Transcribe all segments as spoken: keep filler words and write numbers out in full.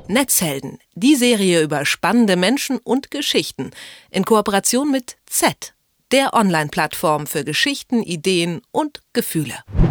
Netzhelden, die Serie über spannende Menschen und Geschichten in Kooperation mit Z, der Online-Plattform für Geschichten, Ideen und Gefühle.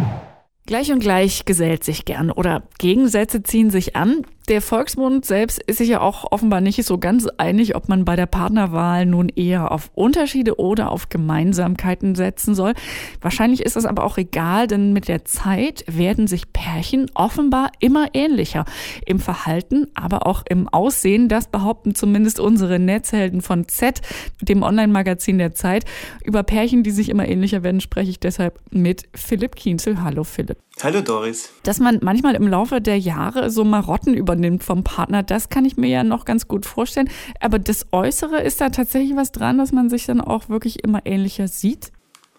Gleich und gleich gesellt sich gern oder Gegensätze ziehen sich an. Der Volksmund selbst ist sich ja auch offenbar nicht so ganz einig, ob man bei der Partnerwahl nun eher auf Unterschiede oder auf Gemeinsamkeiten setzen soll. Wahrscheinlich ist das aber auch egal, denn mit der Zeit werden sich Pärchen offenbar immer ähnlicher. Im Verhalten, aber auch im Aussehen. Das behaupten zumindest unsere Netzhelden von Z, dem Online-Magazin der Zeit. Über Pärchen, die sich immer ähnlicher werden, spreche ich deshalb mit Philipp Kienzel. Hallo Philipp. Hallo Doris. Dass man manchmal im Laufe der Jahre so Marotten übernimmt vom Partner, das kann ich mir ja noch ganz gut vorstellen. Aber das Äußere, ist da tatsächlich was dran, dass man sich dann auch wirklich immer ähnlicher sieht?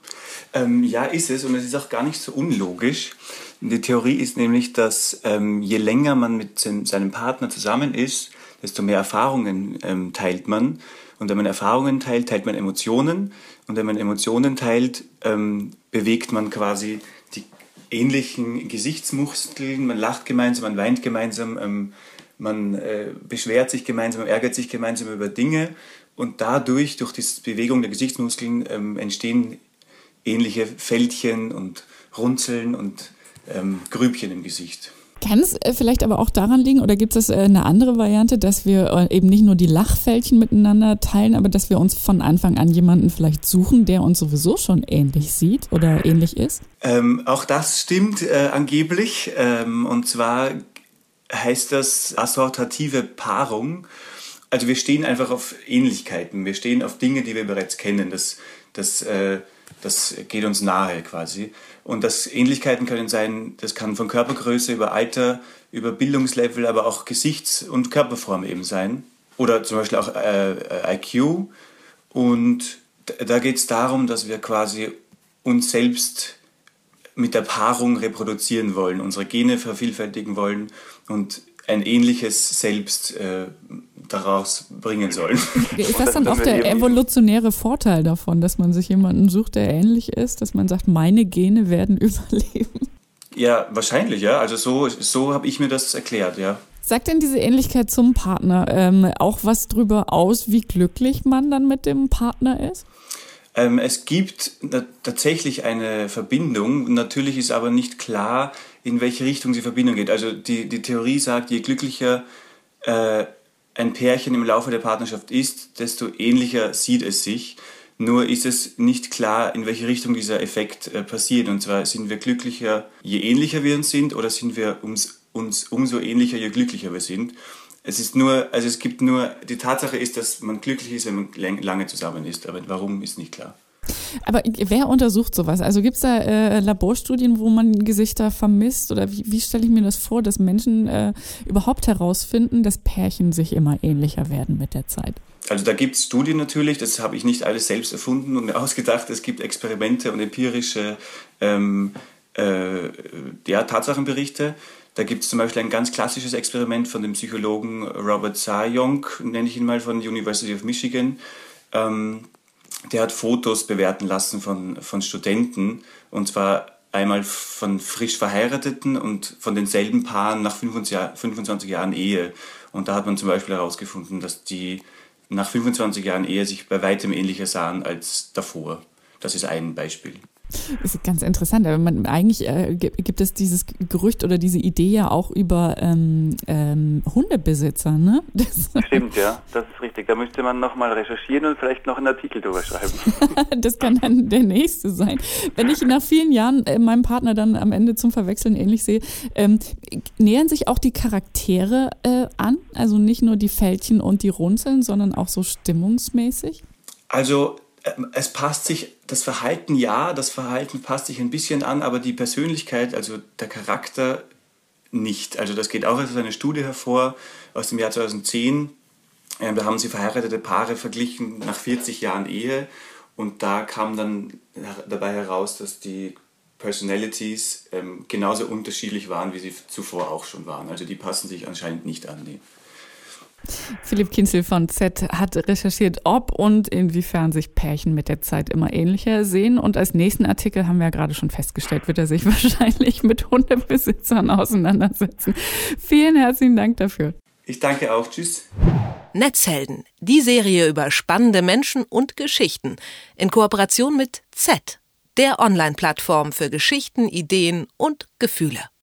Ähm, ja, ist es. Und es ist auch gar nicht so unlogisch. Die Theorie ist nämlich, dass ähm, je länger man mit seinem Partner zusammen ist, desto mehr Erfahrungen ähm, teilt man. Und wenn man Erfahrungen teilt, teilt man Emotionen. Und wenn man Emotionen teilt, ähm, bewegt man quasi die ähnlichen Gesichtsmuskeln, man lacht gemeinsam, man weint gemeinsam, ähm, man äh, beschwert sich gemeinsam, man ärgert sich gemeinsam über Dinge und dadurch, durch die Bewegung der Gesichtsmuskeln, ähm, entstehen ähnliche Fältchen und Runzeln und ähm, Grübchen im Gesicht. Kann es vielleicht aber auch daran liegen, oder gibt es eine andere Variante, dass wir eben nicht nur die Lachfältchen miteinander teilen, aber dass wir uns von Anfang an jemanden vielleicht suchen, der uns sowieso schon ähnlich sieht oder ähnlich ist? Ähm, auch das stimmt äh, angeblich. Ähm, und zwar heißt das assortative Paarung. Also wir stehen einfach auf Ähnlichkeiten. Wir stehen auf Dinge, die wir bereits kennen. Das, das, äh, das geht uns nahe quasi. Und das Ähnlichkeiten können sein, das kann von Körpergröße über Alter, über Bildungslevel, aber auch Gesichts- und Körperform eben sein. Oder zum Beispiel auch äh, I Q. Und da geht es darum, dass wir quasi uns selbst mit der Paarung reproduzieren wollen, unsere Gene vervielfältigen wollen und ein ähnliches Selbst äh, daraus bringen sollen. Ist das dann auch der evolutionäre Vorteil davon, dass man sich jemanden sucht, der ähnlich ist, dass man sagt, meine Gene werden überleben? Ja, wahrscheinlich, ja. Also so, so habe ich mir das erklärt, ja. Sagt denn diese Ähnlichkeit zum Partner ähm, auch was drüber aus, wie glücklich man dann mit dem Partner ist? Ähm, es gibt na- tatsächlich eine Verbindung. Natürlich ist aber nicht klar, in welche Richtung die Verbindung geht. Also die, die Theorie sagt, je glücklicher äh, ein Pärchen im Laufe der Partnerschaft ist, desto ähnlicher sieht es sich. Nur ist es nicht klar, in welche Richtung dieser Effekt äh, passiert. Und zwar sind wir glücklicher, je ähnlicher wir uns sind, oder sind wir uns, uns umso ähnlicher, je glücklicher wir sind. Es ist nur, also es gibt nur, die Tatsache ist, dass man glücklich ist, wenn man lange zusammen ist. Aber warum, ist nicht klar. Aber wer untersucht sowas? Also gibt es da äh, Laborstudien, wo man Gesichter vermisst? Oder wie, wie stelle ich mir das vor, dass Menschen äh, überhaupt herausfinden, dass Pärchen sich immer ähnlicher werden mit der Zeit? Also da gibt es Studien natürlich, das habe ich nicht alles selbst erfunden und mir ausgedacht. Es gibt Experimente und empirische ähm, äh, ja, Tatsachenberichte. Da gibt es zum Beispiel ein ganz klassisches Experiment von dem Psychologen Robert Sajong, nenne ich ihn mal, von der University of Michigan. Ähm, der hat Fotos bewerten lassen von, von Studenten, und zwar einmal von frisch Verheirateten und von denselben Paaren nach fünfundzwanzig Jahren Ehe. Und da hat man zum Beispiel herausgefunden, dass die nach fünfundzwanzig Jahren Ehe sich bei weitem ähnlicher sahen als davor. Das ist ein Beispiel. Das ist ganz interessant, aber man, eigentlich äh, gibt es dieses Gerücht oder diese Idee ja auch über ähm, ähm, Hundebesitzer, ne? Das Stimmt, ja, das ist richtig. Da müsste man nochmal recherchieren und vielleicht noch einen Artikel drüber schreiben. Das kann dann der nächste sein. Wenn ich nach vielen Jahren äh, meinem Partner dann am Ende zum Verwechseln ähnlich sehe, ähm, nähern sich auch die Charaktere äh, an? Also nicht nur die Fältchen und die Runzeln, sondern auch so stimmungsmäßig? Also es passt sich, das Verhalten ja, das Verhalten passt sich ein bisschen an, aber die Persönlichkeit, also der Charakter nicht. Also das geht auch aus einer Studie hervor aus dem Jahr zweitausendzehn. Da haben sie verheiratete Paare verglichen nach vierzig Jahren Ehe und da kam dann dabei heraus, dass die Personalities ähm, genauso unterschiedlich waren, wie sie zuvor auch schon waren. Also die passen sich anscheinend nicht an. Die. Philipp Kienzel von Z hat recherchiert, ob und inwiefern sich Pärchen mit der Zeit immer ähnlicher sehen. Und als nächsten Artikel, haben wir ja gerade schon festgestellt, wird er sich wahrscheinlich mit Hundebesitzern auseinandersetzen. Vielen herzlichen Dank dafür. Ich danke auch. Tschüss. Netzhelden, die Serie über spannende Menschen und Geschichten in Kooperation mit Z, der Online-Plattform für Geschichten, Ideen und Gefühle.